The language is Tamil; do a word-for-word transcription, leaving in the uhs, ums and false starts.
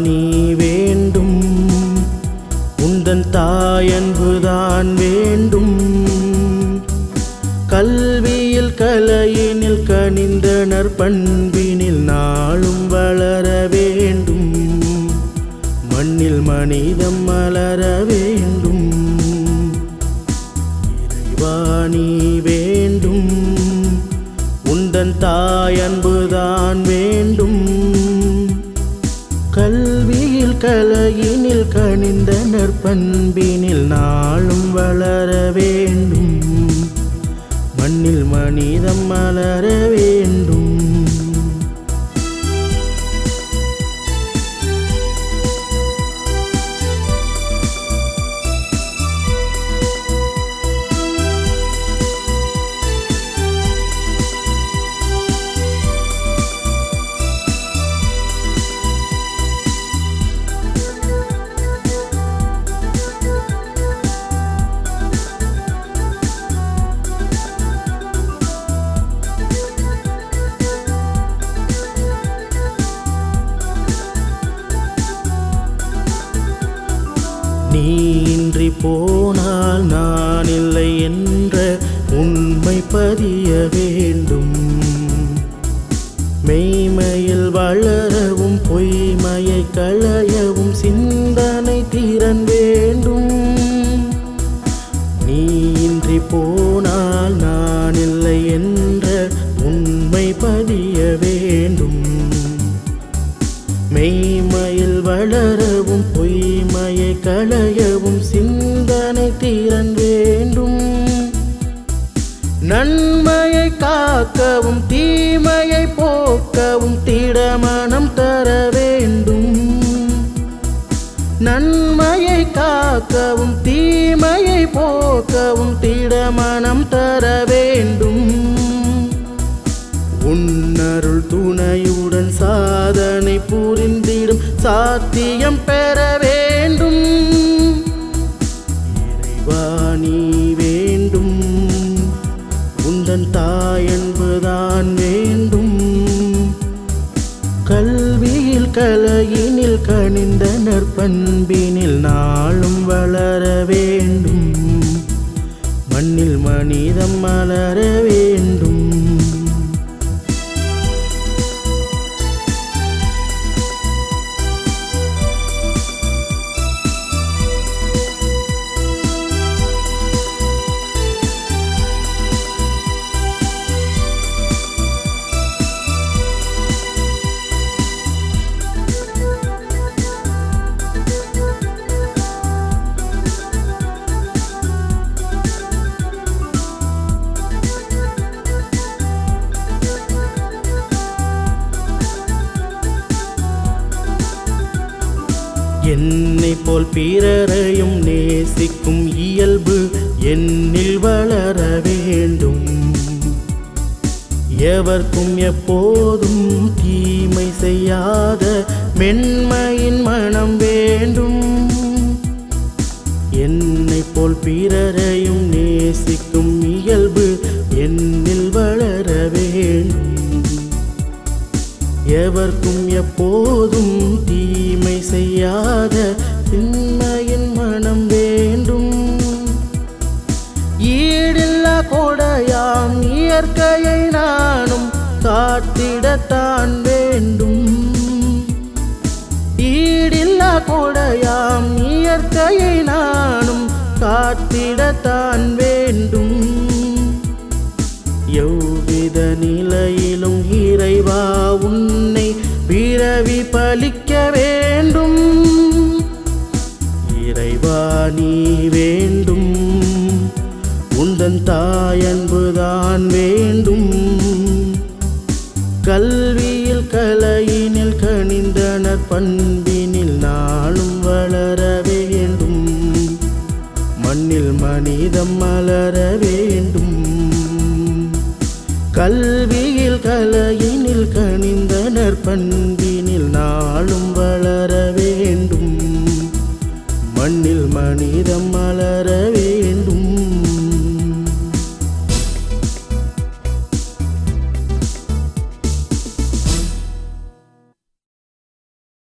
நீ வேண்டும், உந்தன் தாயன்புதான் வேண்டும். கல்வியில் கலையினில் கனிந்த நற்பண்பினில் நாளும் வளர வேண்டும். மண்ணில் மனிதம் மலர வேண்டும். இறைவா நீ வேண்டும், உந்தன் தாயன்புதான் வேண்டும். கல்வியில் கலையினில் கனிந்த நற்பண்பினில் நாளும் வளர வேண்டும். மண்ணில் மனிதம் மலர வேண்டும். நீ இன்றி போனால் நான் இல்லை என்ற உண்மை பதிய வேண்டும். மெய்மையில் வளரவும் பொய்மையை களையவும் சிந்தனை திறன் வேண்டும். நீ இன்றி போனால் நான் இல்லை என்ற உண்மை பதிய வேண்டும். மெய்மையில் வளரவும் பொய்மையை களையவும் சிந்தனை திறன் வேண்டும். நன்மையை காக்கவும் தீமையை போக்கவும் திடமனம் தர வேண்டும். நன்மையை காக்கவும் தீமையை போக்கவும் திடமனம் தர வேண்டும். உன்னருள் துணையுடன் சாதனை புரிந்திடும் சாத்தியம் பெற வேண்டும். இறைவா நீ வேண்டும், உந்தன் தாயன்புதான் வேண்டும். கல்வியில் கலையினில் கனிந்த நற்பண்பினில் நாளும் வளர வேண்டும். மண்ணில் மனிதம் மலர வேண்டும். என்னை போல் பிறரையும் நேசிக்கும் இயல்பு என்னில் வளர வேண்டும். எவர்க்கும் எப்போதும் தீமை செய்யாத மென்மையின் மனம் வேண்டும். என்னை போல் பிறரையும் நேசிக்கும் இயல்பு என்னில் வளர வேண்டும். எவர்க்கும் எப்போதும் தீமை செய்யாத திண்மையின் மனம் வேண்டும். ஈடில்லா கொடையாம் இயற்கையை நானும் காத்திடத்தான் வேண்டும். ஈடில்லா கொடையாம் இயற்கையை நானும் காத்திடத்தான் வேண்டும். எவ்வித நிலையிலும் இறைவா உன்னை பிறவி பலிக்க வேண்டும். இறைவா நீ வேண்டும், உந்தன் தாயன்புதான் வேண்டும். கல்வியில் கலையினில் கனிந்த நற்பண்பினில் நாளும் வளர வேண்டும். மண்ணில் மனிதம் மலர வேண்டும். கல்வியில் கலையினில் கனிந்த நற்பண்பினில் நாளும் வளர வேண்டும். மண்ணில் மனிதம் மலர வேண்டும்.